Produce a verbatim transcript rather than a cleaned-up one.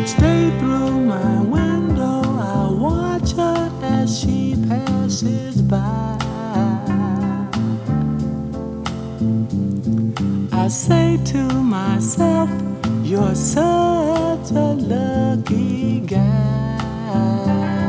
Each day through my window, I watch her as she passes by. I say to myself, you're such a lucky guy.